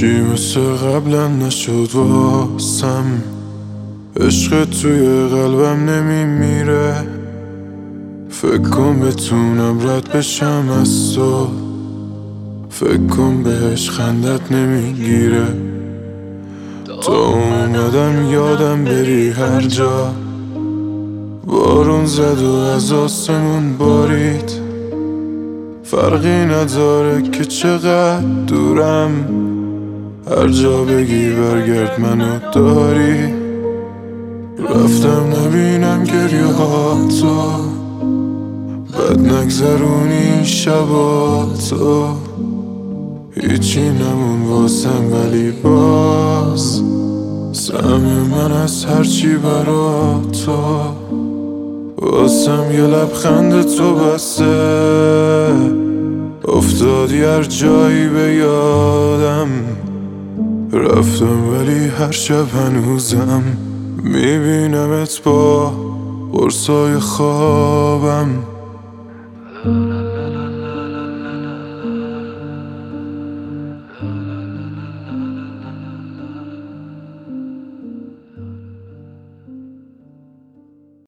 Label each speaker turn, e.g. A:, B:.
A: هیچی مثل قبلا نشد واسم، عشق توی قلبم نمیمیره. فکر کن بتونم رد بشم از تو، فکر کن بهش خندت نمیگیره. تا اومدم یادم بری هر جا، بارون زد و از آسمون بارید. فرقی نداره که چقدر دورم، هر جا بگی برگرد منو داری. رفتم نبینم گریه ها تو، بد نگذرونی شبا تو. هیچی نمون واسم ولی باز سهم من از هرچی برا تو. واسم یه لبخند تو بسته، افتادی هر جایی به یادم. رفتم ولی هر شب هنوزم میبینمت با قرصای خوابم.